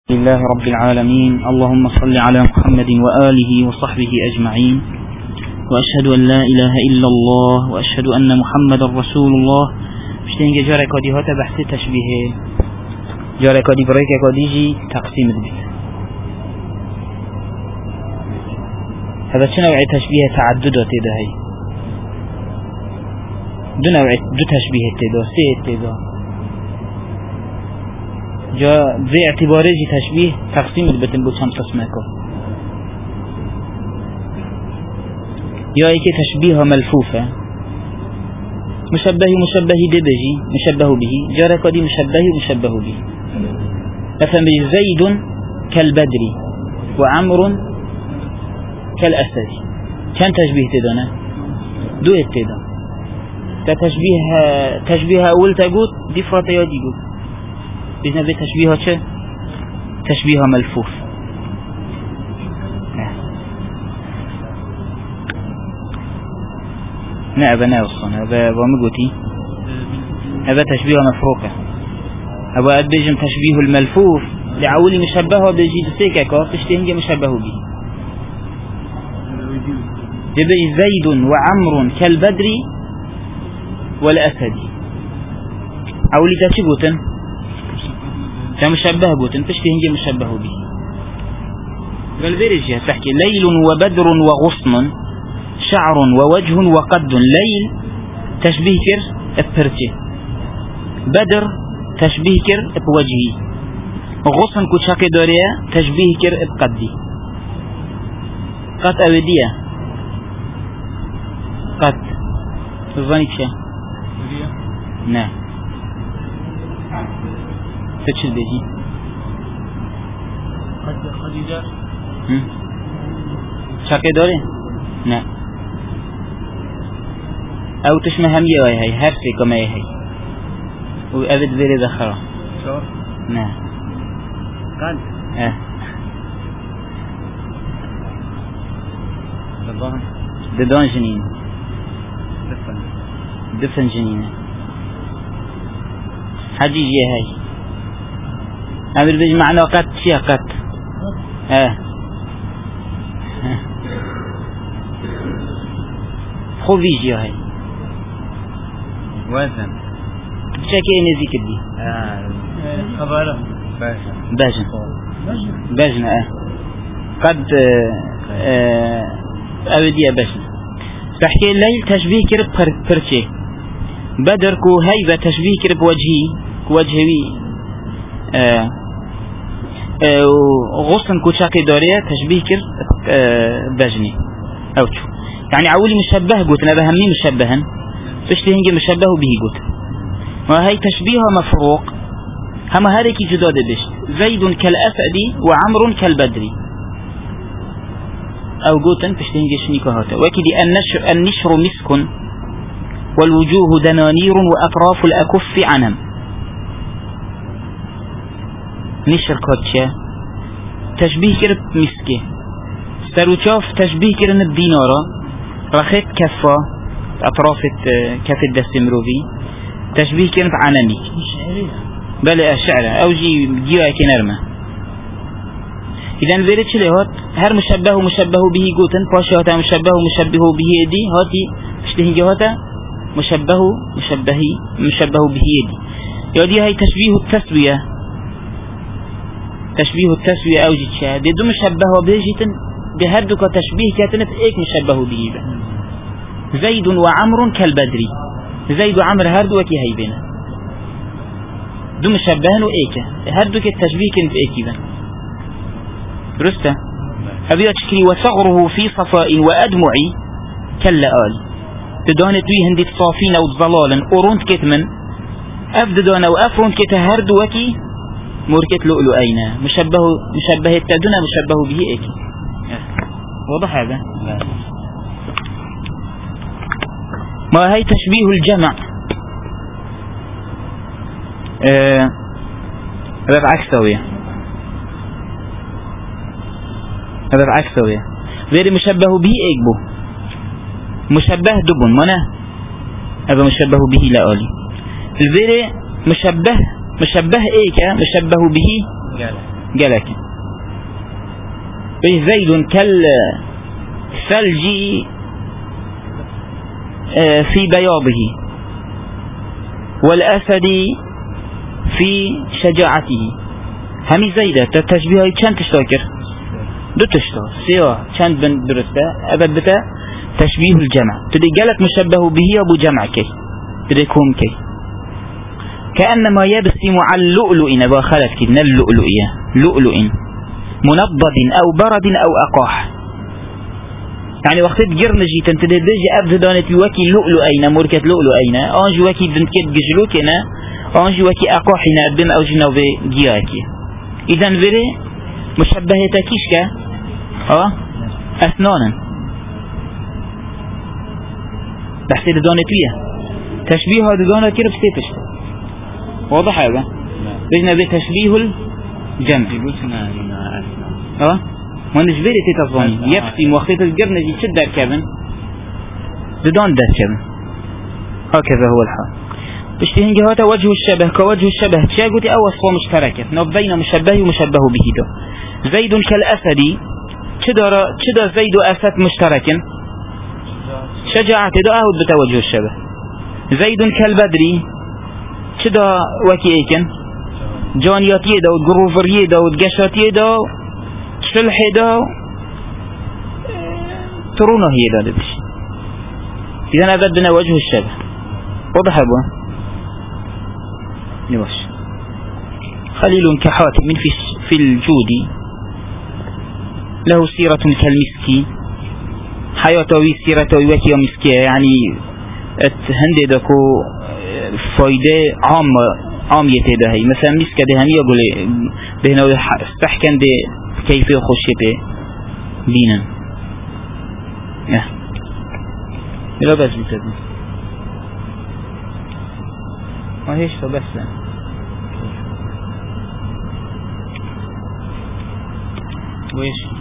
لله رب العالمين. اللهم صل على محمد وآله وصحبه أجمعين، وأشهد أن لا إله إلا الله وأشهد أن محمد رسول الله. بشتين جارة كادي هاتا بحث تشبيه جارة كادي بريك كادي جي تقسيم البيت. هذا شنو نوع تشبيه تعددات ده هي دو نوع دو تشبيه تدا سي تدا جا ذي اعتباره جي تشبيه تقسيم البتن بوشان قسمه كو يا ايكي تشبيه ملفوفة مشبه دي بجي مشبه به جارة كدي مشبه به مثلا زيد كالبدر وعمر كالأسد كان تشبيه تدانا دو اتدا تشبيه اول تقول دي فرطة يا دي قول بإذن الله تشبيهها چه؟ تشبيهها ملفوف. نه أبا ناوصن أبا مقوتي أبا تشبيهها مفروقة أبا أدبجم تشبيه الملفوف لعولي مشبهه بجي تسيكا تشتهنجي مشبه به يبقى زيد وعمر كالبدر والأسد عولي تشبهتن مشبه بوتن تشتهنجي مشبه به. قال بيرجع تحكي ليل وبدر وغصن شعر ووجه وقد. ليل تشبيه كر ببرتي، بدر تشبيه كر بوجهي، غصن كوشاكي دوريا تشبيه كر بقدي. قد أودية قد تظنك شيء نعم تشل بيجي خديجة شاكي دوري نعم او تشمه همية وهي هرسي كما هي وابد بيري ذخرة شو نعم قد ددان جنين دفن جنين حجيجية هاي أمر بيجي معنا قط شيء قط خوفيجي هاي وزن شكل نزيك دي خبره باجن قد أودية باجن بحكي الليل تشبيه كرب برشي بدر كو هيبة تشبيه كرب وجهي غصن كوشاكي دورية تشبيه كر باجني او شو يعني عولي مشبه قلت انا بهمني مشبها فاشتهنجي مشبه به قلت وهي تشبيهها مفروق هما هاريكي جداد بشت زيد كالأسد وعمر كالبدر او قلت فاشتهنجي شنيكو هاتا وكدي النشر مسك والوجوه دنانير وأطراف الأكف عنم. نشر كاتشا تشبيه كرب مسكي سروچاف تشبيه كرن الدينارة رخيت كفا أطراف كف الدستمروفي تشبيه كرن عنمي بل الشعر أو جيوا كنرمة. إذن ذلك لهات هر مشبه به قوتن باشي هاتا مشبه به دي هاتي اشتهنجي هاتا مشبه به يدي يودي هاي تشبيه التسوية أو جيتشا دي دو مشبه بيجيتن بهردك تشبيه كاتنت ايك مشبه به زيد وعمر كالبدري زيد وعمر هردو وكي هاي بينا دو مشبهن وإيك هردك التشبيه كنت ايكي بنا رستا أبي أتشكري وثغره في صفاء وأدمعي كاللآل تدانت وي هندي صافين او ضلالا اورونت كتمن افددان او افرونت كتهرد وكي موركت لؤلؤين مشبه التدنى مشبه به ايكي واضح هذا ما هي تشبيه الجمع هذا بعكس سوية غير مشبه به ايكبو مشبه دبن منا هذا مشبه به لا أولي الفيري مشبه ايكا مشبه به قالك زيد كالثلج في بياضه والأسد في شجاعته. همي زيدة التشبيه هاي كان تشتاكر دو تشتا سيا كان بن درسته أبد بتا تشبيه الجمع تدي قالك مشبه به أبو جمع كي تدي كوم كي كأنما يرسم على اللؤلؤ نبا خلف كدنا اللؤلؤية لؤلؤ منضد أو برد أو أقاح. يعني وقت جرنجي تنتدي أبد دانت وكي لؤلؤ أين مركة لؤلؤ أين أنجي وكي دنكت ججلوكنا أنجي وكي أقاحنا الدم أو جنوب جياكي. إذن بري مشبهة كيشكا أسنانا بحثي دانتوية تشبيه هذا دانا كيرب ستيتشتا واضح هذا بجنا بتشبيه الجمع ما نجبري تتظن يقسم وقت الجرنة شد الكابن بدون ده كابن. هكذا هو الحال. بشتهن جهات وجه الشبه كوجه الشبه تشاقتي أو وصفه مشتركة بين مشبه ومشبه به ده. زيد كالأسد شدر زيد أسد مشترك شجاعة ده أهد بتوجه الشبه. زيد كالبدري شدر وكيئكن جانياتي ده وقروفري ده وقشاتي ده شلحي ده ترونه هي ده لبش. إذن هذا بنا وجه الشبه واضح أبوه نواش. خليل كحاتم في الجود له سيرة كالمسكي حياته سيرته وكي مسكي يعني هندي دكو فايدة عام يتده هي مثلا مسكة ده هني يقول ده هنا استحكم ده كيف يخش به دينا لا بس بتدي ما هيش بس ويش